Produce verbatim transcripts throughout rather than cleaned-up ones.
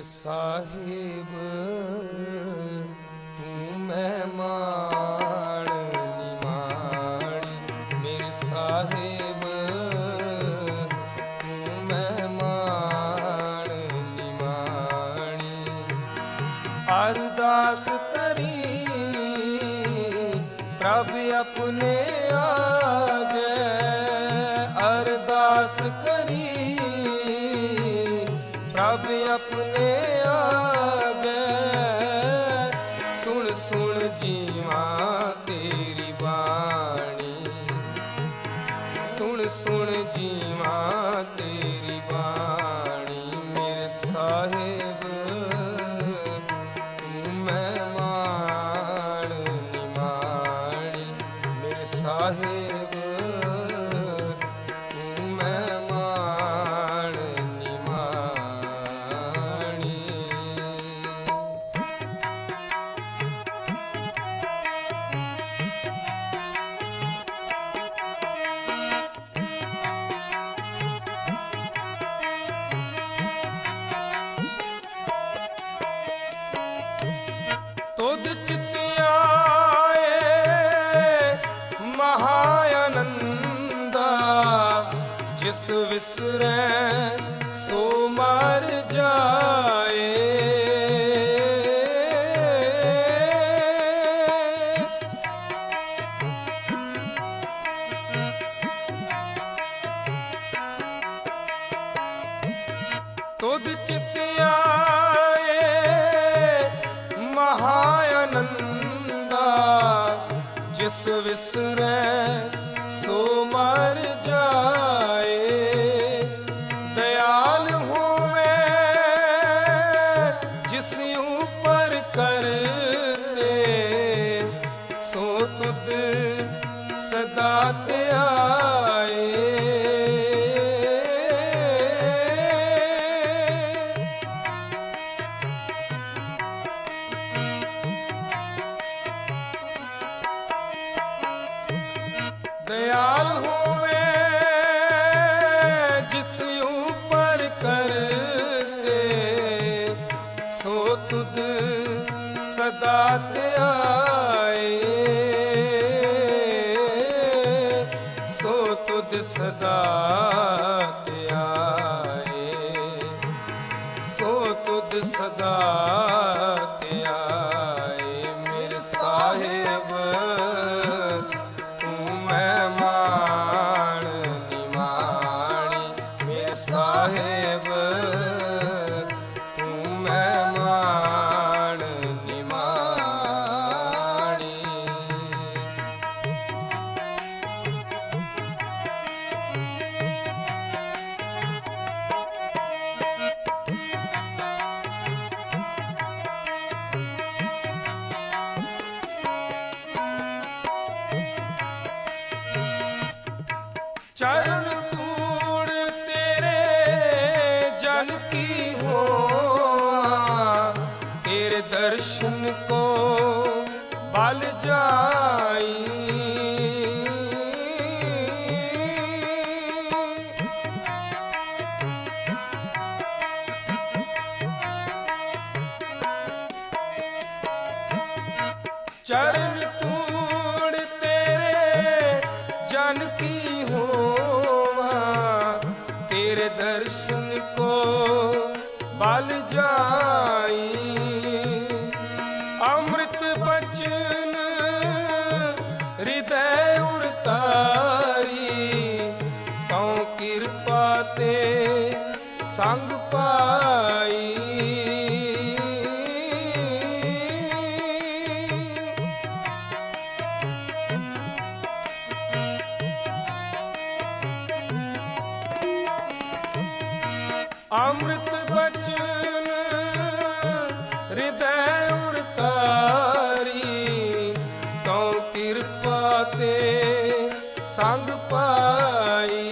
ਸਾਹਿਬ ਤੂੰ ਮਹਿਮਾਨ ਨਿਮਾਣੀ, ਮੇਰੇ ਸਾਹਿਬ ਤੂੰ ਮਹਿਮਾਨ ਨਿਮਾਣੀ। ਅਰਦਾਸ ਕਰੀ ਪ੍ਰਭ ਆਪਣੇ ਆਗੇ, ਅਰਦਾਸ ਕਰੀ ਪ੍ਰਭ ਆਪਣੇ ਆਗੇ। ਸੁਣ ਸੁਣ ਜੀਵਾਂ ਤੇਰੀ ਬਾਣੀ, ਸੁਣ ਸੁਣ ਜੀਵਾਂ ਤੇਰੀ ਬਾਣੀ। ਮੇਰੇ ਸਾਹਿਬ ਤੂੰ ਮਹਿਮਾਨ ਨਿਮਾਣੀ, ਮੇਰੇ ਸਾਹਿਬ ਤੂੰ ਮਹਿਮਾਨ ਨਿਮਾਣੀ। ਤੁਧ ਚਿਤ ਆਏ ਮਹਾਆਨੰਦਾ, ਜਿਸ ਵਿਸਰੈ ਸੋ ਮਰ ਜਾਏ। ਤੁਧ ਚਿਤ ਆਏ ਮਹਾਆਨੰਦਾ, ਜਿਸ ਵਿਸਰੈ ਸੋ ਮਰ ਜਾਏ। ਦਇਆਲ ਹੋਵੇ ਜਿਸ ਉਪਰ ਕਰਤੇ, ਸੋ ਤੁਧ ਸਦਾ ਧਿਆਏ। ਦਇਆਲ ਹੋਵੇ ਜਿਸ ਉਪਰ ਕਰਤੇ, ਸੋ ਤੁਧ ਸਦਾ ਧਿਆਏ। ਸੋ ਤੁਧ ਸਦਾ ਧਿਆਏ, ਸੋ ਤੁਧ ਸਦਾ ਧਿਆਏ। ਮੇਰੇ ਸਾਹਿਬ ਤੂੰ ਮਹਿਮਾਨ ਨਿਮਾਣੀ, ਮੇਰੇ ਸਾਹਿਬ ਤੂੰ ਮਹਿਮਾਨ ਨਿਮਾਣੀ। ਚਰਨ ਧੂੜ ਤੇਰੇ ਜਨ ਕੀ ਹੋਆ, ਤੇਰੇ ਦਰਸ਼ਨ ਕੋ ਬਲ ਜਾਈ। ਚਰਨ ਧੂੜ ਤੇਰੇ ਜਨ ਕੀ ਹੋਵਾ, ਤੇਰੇ ਦਰਸ਼ਨ ਕੋ ਬਲ ਜਾਈ। ਅੰਮ੍ਰਿਤ ਬਚਨ ਹਿਰਦੈ ਉਰਤਾਰੀ, ਤਉ ਕਿਰਪਾ ਤੇ ਸੰਗ ਪਾਈ। ਅੰਮ੍ਰਿਤ ਬਚਨ ਹਿਰਦੈ ਉਰਤਾਰੀ, ਤਉ ਕਿਰਪਾ ਤੇ ਸੰਗ ਪਾਈ।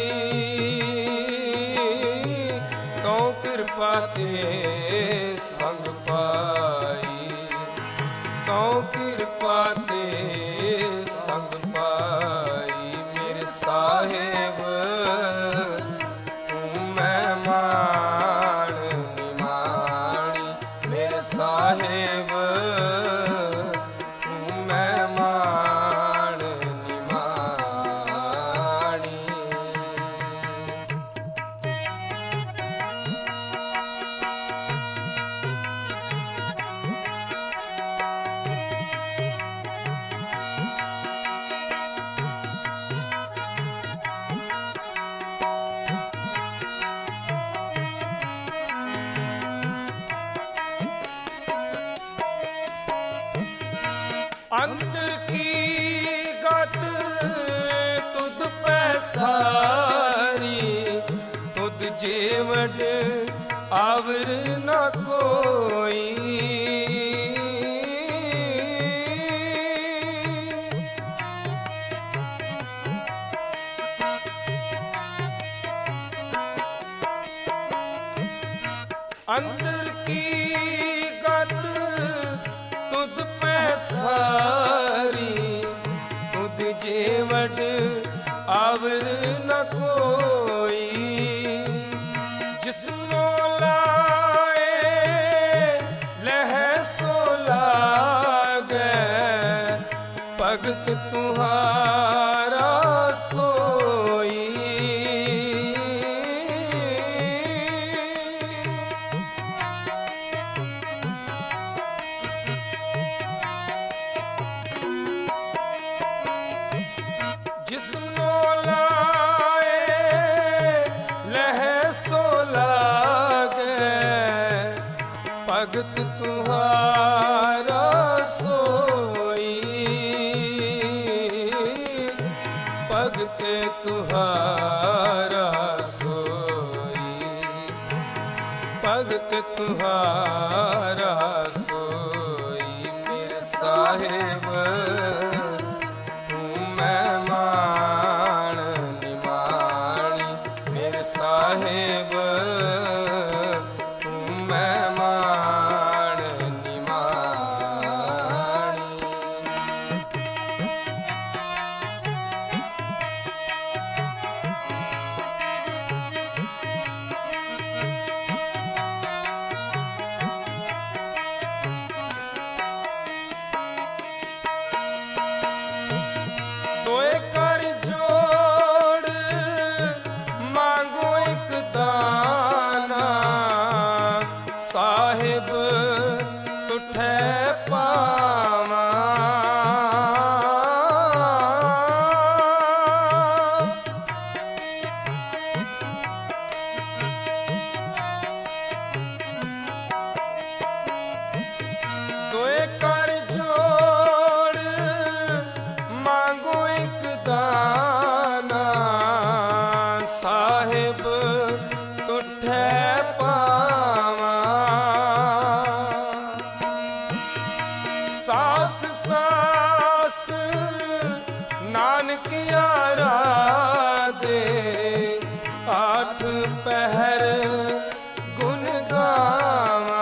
ਤਉ ਕਿਰਪਾ ਤੇ ਸੰਗ ਪਾਈ, ਤਉ ਕਿਰਪਾ ਤੇ ਸੰਗ ਪਾਈ। ਮੇਰੇ ਸਾਹਿਬ ਤੂੰ ਮਹਿਮਾਨ ਨਿਮਾਣੀ, ਅੰਤਰ ਕੀ ਗਤ ਤੁਧ ਪੈਸਾਰੀ, ਤੁਧ ਜੀਵਨ ਆਵਰ ਨ ਕੋਈ। ਅੰਤਰ ਕੀ ਗਤ ਤੁਧ ਪੈਸਾਰੀ, ਤੁਧ ਜੀਵਨ ਆਵਰ ਨ ਕੋਈ। ਜਿਸਨੋ ਲਾਏ ਲਹਿ ਸੋ ਲਾਗੈ, ਭਗਤ ਤੁਹਾਰਾ ਸੋਈ। ਜਿਸਨੋ ਲਾਏ ਲਹਿ ਸੋ ਲਾਗੈ, ਭਗਤ ਤੁਹਾਰਾ ਸੋਈ। ਭਗਤ ਤੁਹਾਰਾ ਸੋਈ, ਭਗਤ ਤੁਹਾਰਾ ਸੋਈ। ਮੇਰੇ ਸਾਹਿਬ ਸਾਹਿਬ ਤੂੰ ਮਹਿਮਾਨ ਨਿਮਾਣੀ। ਤੋਏ ਕਰ ਜੋੜ ਮੰਗੋ ਇੱਕ ਦਾਨਾ, ਸਾਹਿਬ ਤੁਠੈ ਪਾਵਾਂ। ਤੋਏ ਕਰ ਜੋੜ ਮੰਗੋ ਇੱਕ ਦਾਨਾ, ਸਾਹਿਬ ਤੁਠੈ ਪਾਵਾਂ। ਸਾਸ ਸਾਸ ਨਾਨਕ ਆਰਾਧੇ, ਆਠ ਪਹਿਰ ਗੁਣ ਗਾਵਾਂ।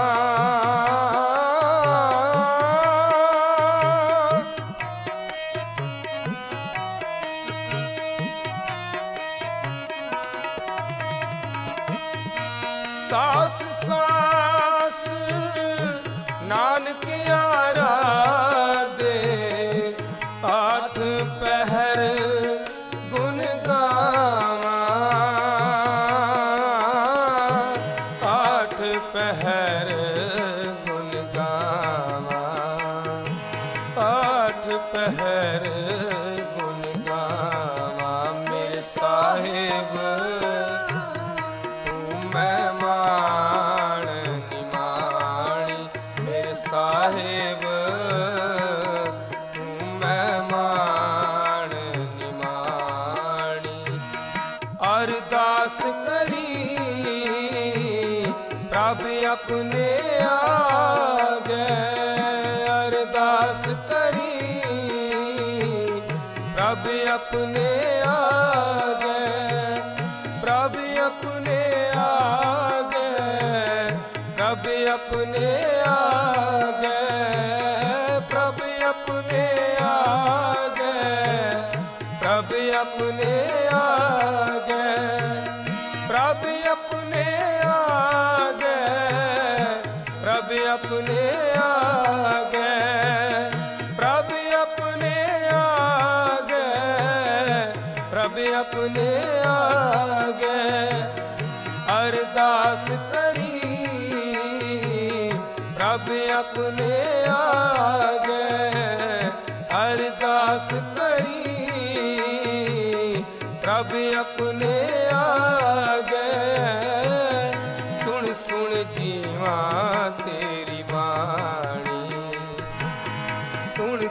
ਸਾਸ ਸਾਸ ਨਾਨਕ ਆਰਾਧੇ, ਆਠ ਪਹਿਰ ਗੁਣ ਗਾਵਾਂ। ਆਠ ਪਹਿਰ ਗੁਣ ਗਾਵਾਂ, ਆਠ ਪਹਿਰ ਗੁਣ ਗਾਵਾਂ। ਮੇਰੇ ਸਾਹਿਬ ਮਹਿਮਾਨ ਨਿਮਾਣੀ। ਮੇਰੇ ਸਾਹਿਬ ਤੂੰ ਮਹਿਮਾਨ ਨਿਮਾਣੀ। ਅਰਦਾਸ ਕਰੀ ਪ੍ਰਭ ਆਪਣੇ ਆਗੇ, ਅਰਦਾਸ ਕਰੀ ਪ੍ਰਭ ਆਪਣੇ ਆਗੇ, ਪ੍ਰਭ ਆਪਣੇ ਆਗੇ, ਪ੍ਰਭ ਆਪਣੇ ਆਗੇ, ਪ੍ਰਭ ਆਪਣੇ ਆਗੇ, ਪ੍ਰਭ ਆਪਣੇ ਆਗੇ, ਪ੍ਰਭ ਆਪਣੇ ਆਗੇ, ਪ੍ਰਭ ਆਪਣੇ ਆਗੇ, ਪ੍ਰਭ ਆਪਣੇ ਆਗੇ, ਪ੍ਰਭ ਆਪਣੇ ਆਗੇ। ਅਰਦਾਸ ਕਰੀ ਪ੍ਰਭ ਆਪਣੇ ਆਗੇ, ਅਰਦਾਸ ਕਰੀ ਪ੍ਰਭ ਆਪਣੇ ਆਗੇ। ਸੁਣ ਸੁਣ ਜੀਵਾਂ ਤੇਰੀ ਬਾਣੀ, ਸੁਣ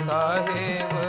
ਸਾਹਿਬ